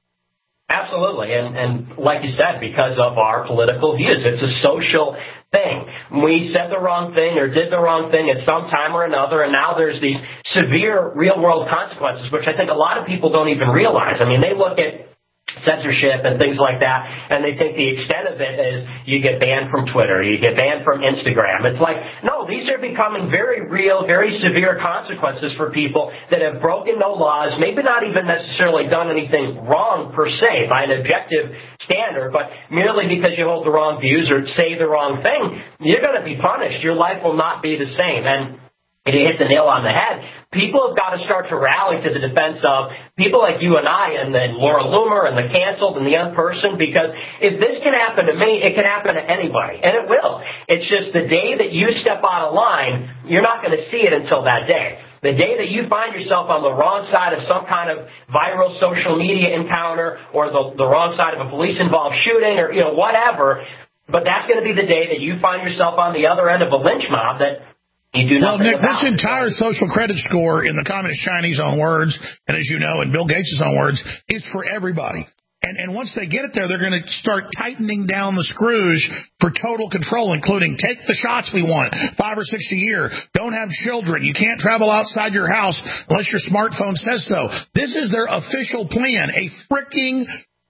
Absolutely, and like you said, because of our political views, it's a social thing. We said the wrong thing or did the wrong thing at some time or another, and now there's these severe real-world consequences, which I think a lot of people don't even realize. I mean, they look at censorship and things like that, and they think the extent of it is you get banned from Twitter, you get banned from Instagram. It's like, no, these are becoming very real, very severe consequences for people that have broken no laws, maybe not even necessarily done anything wrong per se by an objective standard, but merely because you hold the wrong views or say the wrong thing, you're going to be punished. Your life will not be the same. And you hit the nail on the head. People have got to start to rally to the defense of people like you and I and then Laura Loomer and the canceled and the unpersoned, because if this can happen to me, it can happen to anybody, and it will. It's just the day that you step out of line, you're not going to see it until that day. The day that you find yourself on the wrong side of some kind of viral social media encounter or the wrong side of a police-involved shooting or, whatever, but that's going to be the day that you find yourself on the other end of a lynch mob that well, Nick, this entire social credit score in the Communist Chinese own words, and as you know, in Bill Gates' own words, is for everybody. And once they get it there, they're going to start tightening down the screws for total control, including take the shots we want, 5 or 6 a year, don't have children, you can't travel outside your house unless your smartphone says so. This is their official plan, a freaking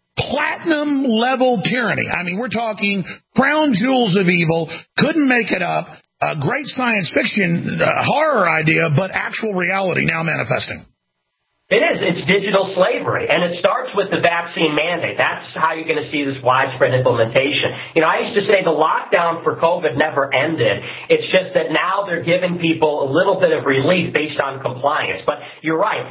platinum-level tyranny. I mean, we're talking crown jewels of evil, couldn't make it up. A great science fiction horror idea, but actual reality now manifesting. It is. It's digital slavery, and it starts with the vaccine mandate. That's how you're going to see this widespread implementation. I used to say the lockdown for COVID never ended. It's just that now they're giving people a little bit of relief based on compliance. But you're right.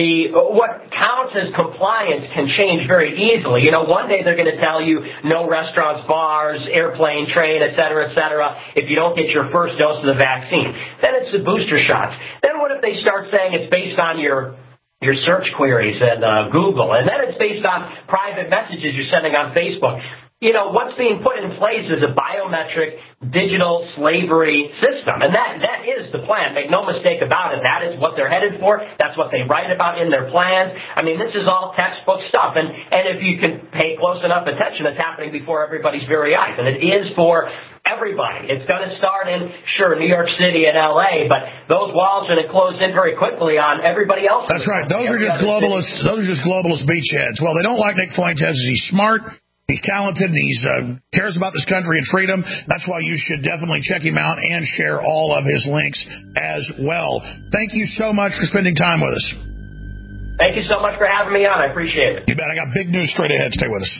What counts as compliance can change very easily. One day they're going to tell you no restaurants, bars, airplane, train, et cetera, if you don't get your first dose of the vaccine. Then it's the booster shots. Then what if they start saying it's based on your search queries and Google, and then it's based on private messages you're sending on Facebook. What's being put in place is a biometric digital slavery system, and that is the plan. Make no mistake about it. That is what they're headed for. That's what they write about in their plans. I mean, this is all textbook stuff, and if you can pay close enough attention, it's happening before everybody's very eyes, and it is for everybody. It's going to start in, New York City and L.A., but those walls are going to close in very quickly on everybody else. That's right. Those are just globalists. Those are just globalist beachheads. Well, they don't like Nick Fuentes. He's smart, he's talented, and he cares about this country and freedom. That's why you should definitely check him out and share all of his links as well. Thank you so much for spending time with us. Thank you so much for having me on. I appreciate it. You bet. I got big news straight ahead. Stay with us.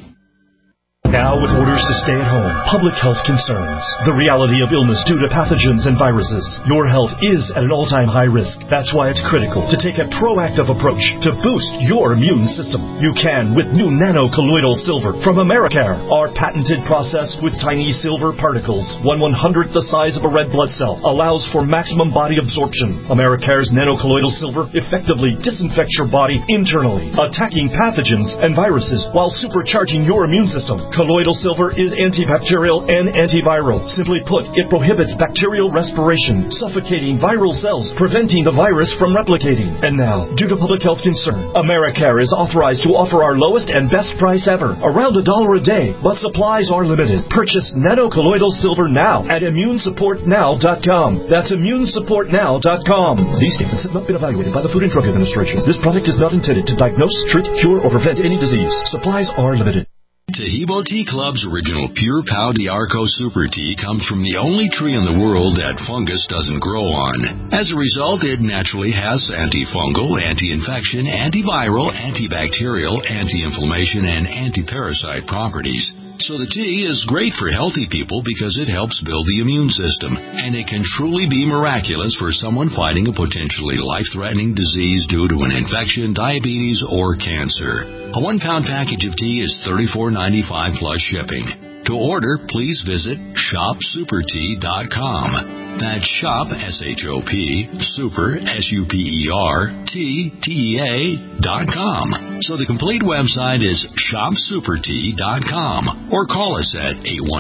Now, with orders to stay at home, public health concerns, the reality of illness due to pathogens and viruses, your health is at an all-time high risk. That's why it's critical to take a proactive approach to boost your immune system. You can with new nano-colloidal silver from Americare. Our patented process with tiny silver particles, 1/100th the size of a red blood cell, allows for maximum body absorption. Americare's nano-colloidal silver effectively disinfects your body internally, attacking pathogens and viruses while supercharging your immune system. Colloidal silver is antibacterial and antiviral. Simply put, it prohibits bacterial respiration, suffocating viral cells, preventing the virus from replicating. And now, due to public health concern, Americare is authorized to offer our lowest and best price ever, around $1 a day, but supplies are limited. Purchase nanocolloidal silver now at immunesupportnow.com. That's immunesupportnow.com. These statements have not been evaluated by the Food and Drug Administration. This product is not intended to diagnose, treat, cure, or prevent any disease. Supplies are limited. Tahibo Tea Club's original Pure Pau d'Arco Super Tea comes from the only tree in the world that fungus doesn't grow on. As a result, it naturally has antifungal, anti-infection, antiviral, antibacterial, anti-inflammation, and anti-parasite properties. So the tea is great for healthy people because it helps build the immune system, and it can truly be miraculous for someone fighting a potentially life-threatening disease due to an infection, diabetes, or cancer. A 1-pound package of tea is $34.95 plus shipping. To order, please visit shopsupertea.com. That's shop, S-H-O-P, super, S-U-P-E-R, T-T-E-A.com. So the complete website is shopsupertea.com. Or call us at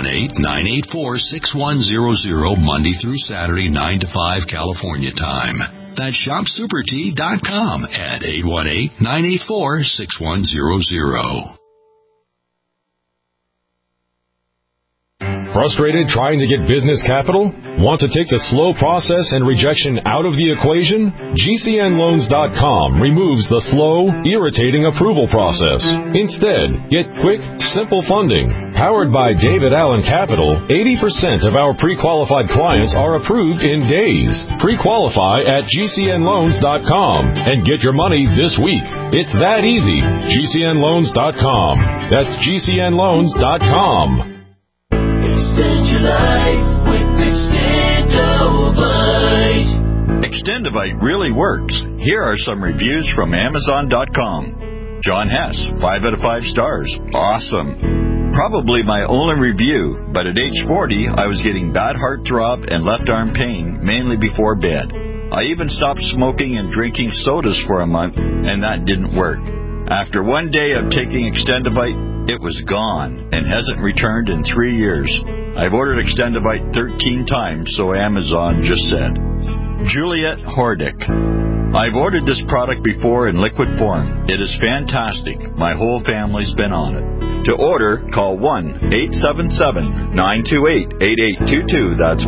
818-984-6100 Monday through Saturday, 9 to 5 California time. That's shopsupertea.com at 818-984-6100. Frustrated trying to get business capital? Want to take the slow process and rejection out of the equation? GCNloans.com removes the slow, irritating approval process. Instead, get quick, simple funding. Powered by David Allen Capital, 80% of our pre-qualified clients are approved in days. Pre-qualify at GCNloans.com and get your money this week. It's that easy. GCNloans.com. That's GCNloans.com. Extend your life with Extendovite. Extendovite really works. Here are some reviews from Amazon.com. John Hess, 5 out of 5 stars. Awesome. Probably my only review, but at age 40, I was getting bad heartthrob and left arm pain, mainly before bed. I even stopped smoking and drinking sodas for a month, and that didn't work. After one day of taking Extendovite, it was gone and hasn't returned in 3 years. I've ordered Extendovite 13 times, so Amazon just said. Juliet Hordick. I've ordered this product before in liquid form. It is fantastic. My whole family's been on it. To order, call 1-877-928-8822. That's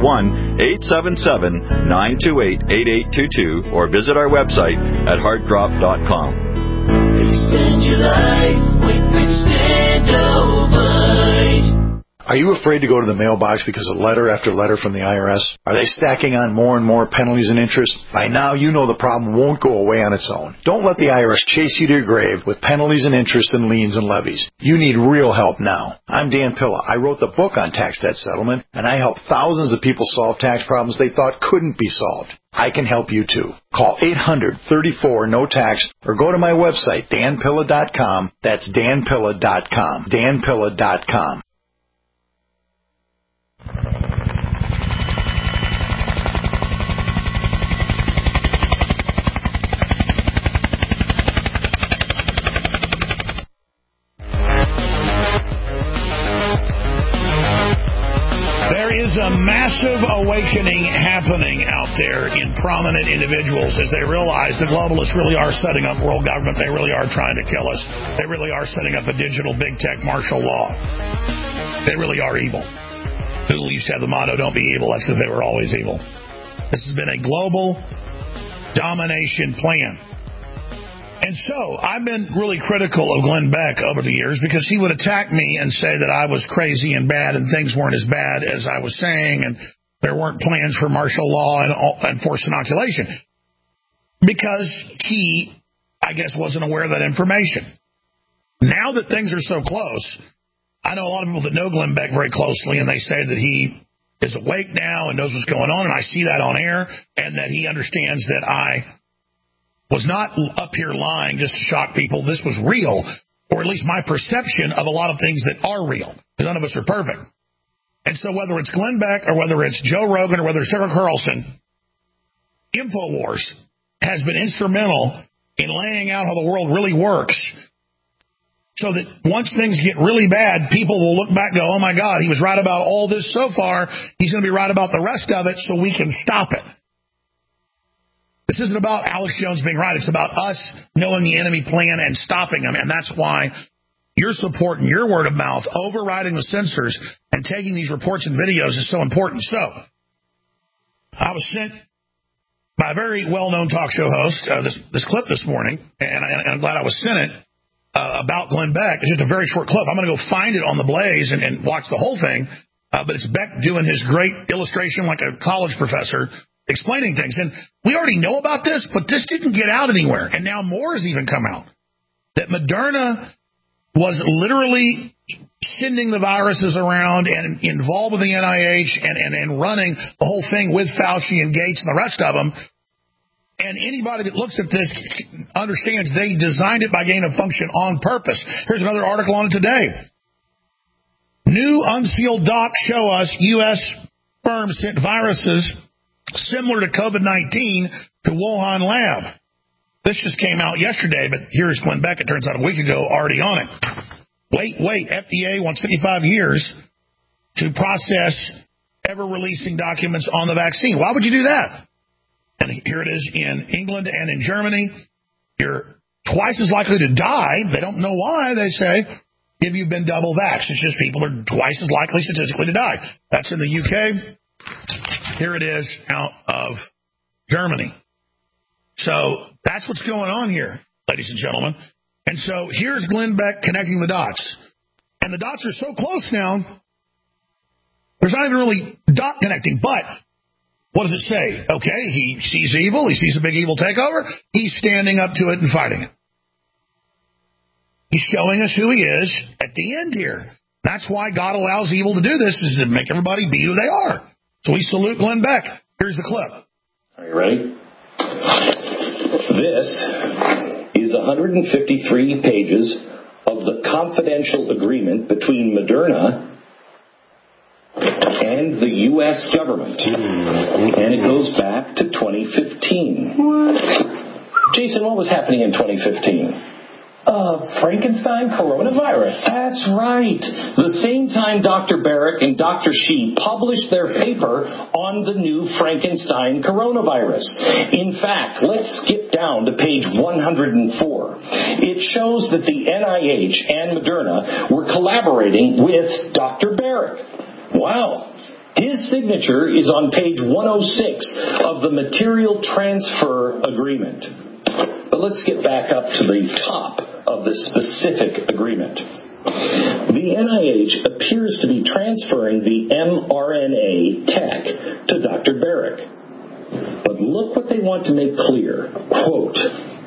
1-877-928-8822. Or visit our website at heartdrop.com. Extend your life with Extendovite. Are you afraid to go to the mailbox because of letter after letter from the IRS? Are they stacking on more and more penalties and interest? By now, you know the problem won't go away on its own. Don't let the IRS chase you to your grave with penalties and interest and liens and levies. You need real help now. I'm Dan Pilla. I wrote the book on tax debt settlement, and I help thousands of people solve tax problems they thought couldn't be solved. I can help you too. Call 800-34-NO-TAX or go to my website, danpilla.com. That's danpilla.com. danpilla.com. There is a massive awakening happening out there in prominent individuals as they realize the globalists really are setting up world government. They really are trying to kill us. They really are setting up a digital big tech martial law. They really are evil. Who used to have the motto, don't be evil. That's because they were always evil. This has been a global domination plan. And so I've been really critical of Glenn Beck over the years because he would attack me and say that I was crazy and bad and things weren't as bad as I was saying and there weren't plans for martial law and forced inoculation because he, I guess, wasn't aware of that information. Now that things are so close, I know a lot of people that know Glenn Beck very closely, and they say that he is awake now and knows what's going on, and I see that on air, and that he understands that I was not up here lying just to shock people. This was real, or at least my perception of a lot of things that are real. None of us are perfect. And so whether it's Glenn Beck or whether it's Joe Rogan or whether it's Tucker Carlson, InfoWars has been instrumental in laying out how the world really works so that once things get really bad, people will look back and go, oh, my God, he was right about all this so far. He's going to be right about the rest of it so we can stop it. This isn't about Alex Jones being right. It's about us knowing the enemy plan and stopping them. And that's why your support and your word of mouth, overriding the censors and taking these reports and videos is so important. So I was sent by a very well-known talk show host this clip this morning, and I'm glad I was sent it, about Glenn Beck. It's just a very short clip. I'm going to go find it on the Blaze and watch the whole thing. But it's Beck doing his great illustration like a college professor explaining things. And we already know about this, but this didn't get out anywhere. And now more has even come out. That Moderna was literally sending the viruses around and involved with the NIH and running the whole thing with Fauci and Gates and the rest of them. And anybody that looks at this understands they designed it by gain of function on purpose. Here's another article on it today. New unsealed docs show us U.S. firms sent viruses similar to COVID-19 to Wuhan lab. This just came out yesterday, but here's Glenn Beck, it turns out a week ago, already on it. Wait, FDA wants 55 years to process ever-releasing documents on the vaccine. Why would you do that? And here it is in England and in Germany. You're twice as likely to die. They don't know why, they say, if you've been double vaxxed. It's just people are twice as likely statistically to die. That's in the UK. Here it is out of Germany. So that's what's going on here, ladies and gentlemen. And so here's Glenn Beck connecting the dots. And the dots are so close now, there's not even really dot connecting. But what does it say? Okay, he sees evil. He sees a big evil takeover. He's standing up to it and fighting it. He's showing us who he is at the end here. That's why God allows evil to do this, is to make everybody be who they are. So we salute Glenn Beck. Here's the clip. Are you ready? This is 153 pages of the confidential agreement between Moderna and the U.S. government. And it goes back to 2015. Jason, what was happening in 2015? Frankenstein coronavirus. That's right. The same time Dr. Barrick and Dr. Shi published their paper on the new Frankenstein coronavirus. In fact, let's skip down to page 104. It shows that the NIH and Moderna were collaborating with Dr. Barrick. Wow. His signature is on page 106 of the material transfer agreement. But let's get back up to the top of the specific agreement. The NIH appears to be transferring the mRNA tech to Dr. Barrick. But look what they want to make clear. Quote,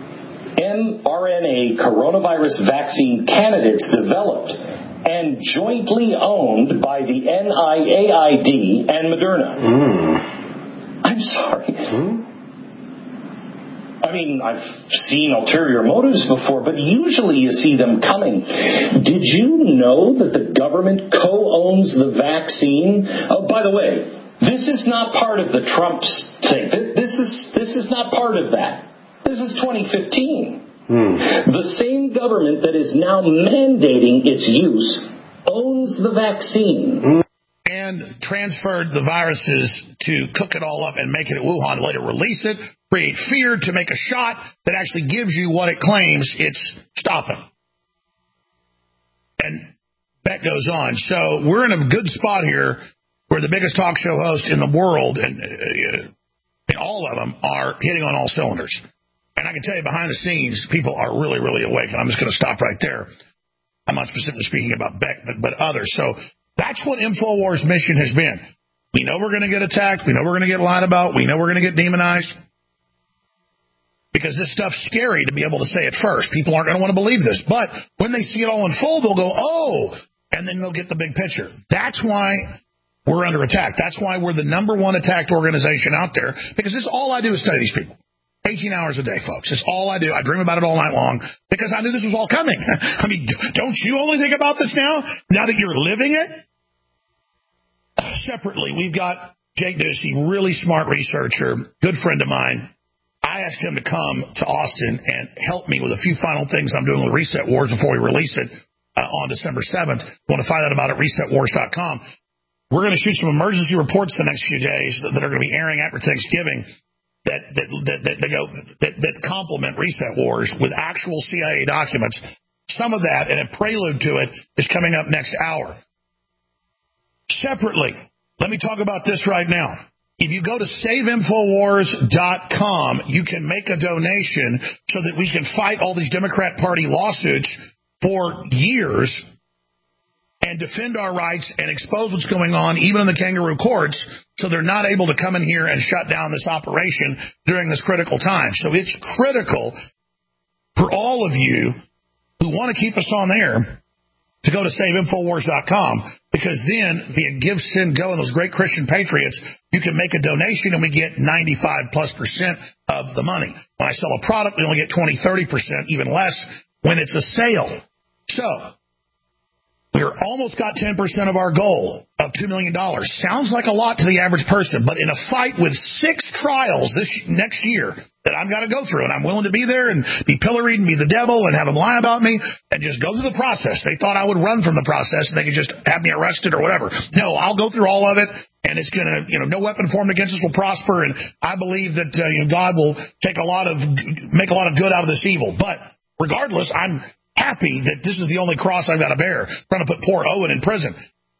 mRNA coronavirus vaccine candidates developed and jointly owned by the NIAID and Moderna. I'm sorry. I mean, I've seen ulterior motives before, but usually you see them coming. Did you know that the government co-owns the vaccine? Oh, by the way, this is not part of the Trump's thing. This is not part of that. This is 2015. The same government that is now mandating its use owns the vaccine. And transferred the viruses to cook it all up and make it at Wuhan, later release it, create fear to make a shot that actually gives you what it claims it's stopping. And that goes on. So we're in a good spot here where the biggest talk show hosts in the world, and all of them, are hitting on all cylinders. And I can tell you behind the scenes, people are really, really awake. And I'm just going to stop right there. I'm not specifically speaking about Beck, but others. So that's what InfoWars' mission has been. We know we're going to get attacked. We know we're going to get lied about. We know we're going to get demonized. Because this stuff's scary to be able to say it first. People aren't going to want to believe this. But when they see it all unfold, they'll go, oh, and then they'll get the big picture. That's why we're under attack. That's why we're the number one attacked organization out there. Because this all I do is study these people. 18 hours a day, folks. It's all I do. I dream about it all night long because I knew this was all coming. I mean, don't you only think about this now that you're living it? Separately, we've got Jake Ducey, really smart researcher, good friend of mine. I I asked him to come to Austin and help me with a few final things I'm doing with Reset Wars before we release it on December 7th. If you want to find out about it, resetwars.com. We're going to shoot some emergency reports the next few days that are going to be airing after Thanksgiving that complement Reset Wars with actual CIA documents. Some of that, and a prelude to it, is coming up next hour. Separately, let me talk about this right now. If you go to SaveInfoWars.com, you can make a donation so that we can fight all these Democrat Party lawsuits for years and defend our rights and expose what's going on, even in the kangaroo courts, so they're not able to come in here and shut down this operation during this critical time. So it's critical for all of you who want to keep us on air to go to SaveInfoWars.com, because then via Give, Send, Go and those great Christian patriots, you can make a donation and we get 95+% of the money. When I sell a product, we only get 20-30%, even less when it's a sale. So we're almost got 10% of our goal of $2 million. Sounds like a lot to the average person, but in a fight with 6 trials this next year that I've got to go through, and I'm willing to be there and be pilloried and be the devil and have them lie about me and just go through the process. They thought I would run from the process and they could just have me arrested or whatever. No, I'll go through all of it, and it's going to, no weapon formed against us will prosper, and I believe that God will make a lot of good out of this evil. But regardless, I'm happy that this is the only cross I've got to bear, trying to put poor Owen in prison.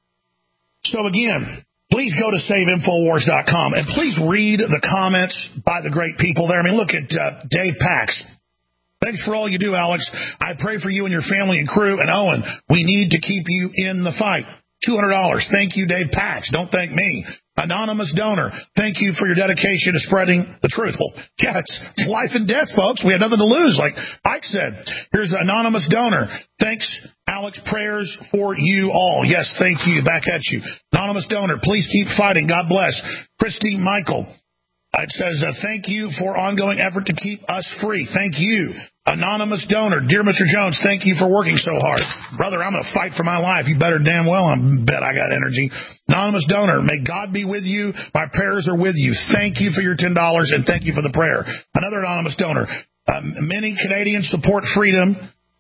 So again, please go to SaveInfoWars.com and please read the comments by the great people there. I mean, look at Dave Pax. Thanks for all you do, Alex. I pray for you and your family and crew. And Owen, we need to keep you in the fight. $200. Thank you, Dave Pax. Don't thank me. Anonymous donor, thank you for your dedication to spreading the truth. Well, yeah, it's life and death, folks. We had nothing to lose, like Ike said. Here's an anonymous donor. Thanks, Alex. Prayers for you all. Yes, thank you. Back at you. Anonymous donor, please keep fighting. God bless. Christy Michael. It says, thank you for ongoing effort to keep us free. Thank you. Anonymous donor. Dear Mr. Jones, thank you for working so hard. Brother, I'm going to fight for my life. You better damn well. I bet I got energy. Anonymous donor. May God be with you. My prayers are with you. Thank you for your $10 and thank you for the prayer. Another anonymous donor. Many Canadians support freedom.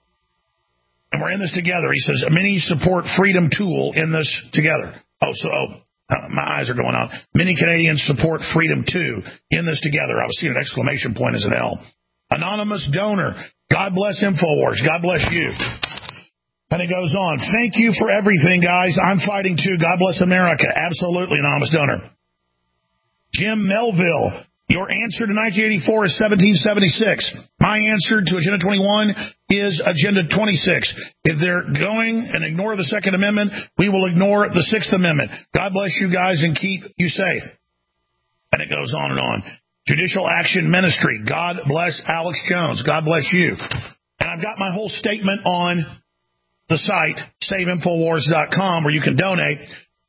And we're in this together. He says, many support freedom tool in this together. My eyes are going on. Many Canadians support freedom too. In this together. I was seeing an exclamation point as an L. Anonymous donor. God bless InfoWars. God bless you. And it goes on. Thank you for everything, guys. I'm fighting too. God bless America. Absolutely, anonymous donor. Jim Melville. Your answer to 1984 is 1776. My answer to Agenda 21 is Agenda 26. If they're going and ignore the Second Amendment, we will ignore the Sixth Amendment. God bless you guys and keep you safe. And it goes on and on. Judicial Action Ministry. God bless Alex Jones. God bless you. And I've got my whole statement on the site, SaveInfoWars.com, where you can donate.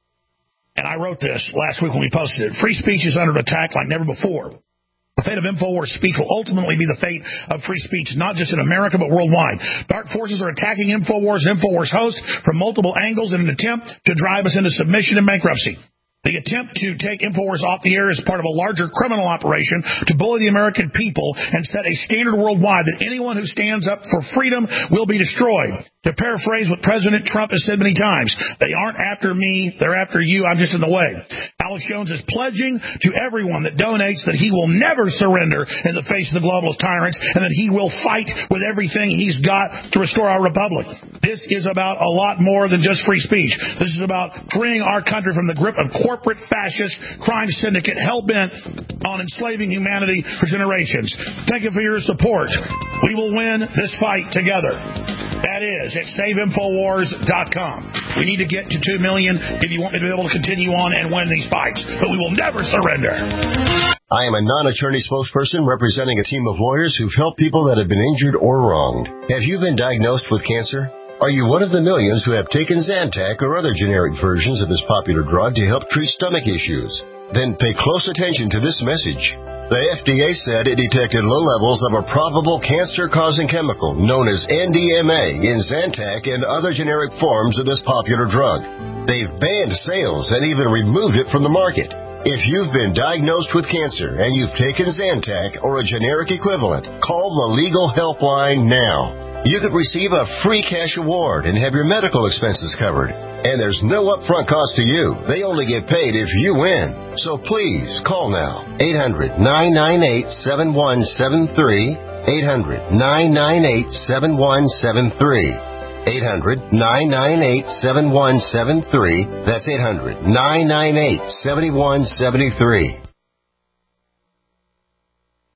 And I wrote this last week when we posted it. Free speech is under attack like never before. The fate of InfoWars speech will ultimately be the fate of free speech, not just in America, but worldwide. Dark forces are attacking InfoWars and InfoWars hosts from multiple angles in an attempt to drive us into submission and bankruptcy. The attempt to take InfoWars off the air is part of a larger criminal operation to bully the American people and set a standard worldwide that anyone who stands up for freedom will be destroyed. To paraphrase what President Trump has said many times, they aren't after me, they're after you, I'm just in the way. Alex Jones is pledging to everyone that donates that he will never surrender in the face of the globalist tyrants and that he will fight with everything he's got to restore our republic. This is about a lot more than just free speech. This is about freeing our country from the grip of corporate fascist crime syndicate hell-bent on enslaving humanity for generations. Thank you for your support. We will win this fight together. That is at SaveInfoWars.com. We need to get to 2 million if you want me to be able to continue on and win these fights. But we will never surrender. I am a non-attorney spokesperson representing a team of lawyers who've helped people that have been injured or wronged. Have you been diagnosed with cancer? Are you one of the millions who have taken Zantac or other generic versions of this popular drug to help treat stomach issues? Then pay close attention to this message. The FDA said it detected low levels of a probable cancer-causing chemical known as NDMA in Zantac and other generic forms of this popular drug. They've banned sales and even removed it from the market. If you've been diagnosed with cancer and you've taken Zantac or a generic equivalent, call the Legal Helpline now. You could receive a free cash award and have your medical expenses covered. And there's no upfront cost to you. They only get paid if you win. So please, call now. 800-998-7173. 800-998-7173. 800-998-7173. That's 800-998-7173.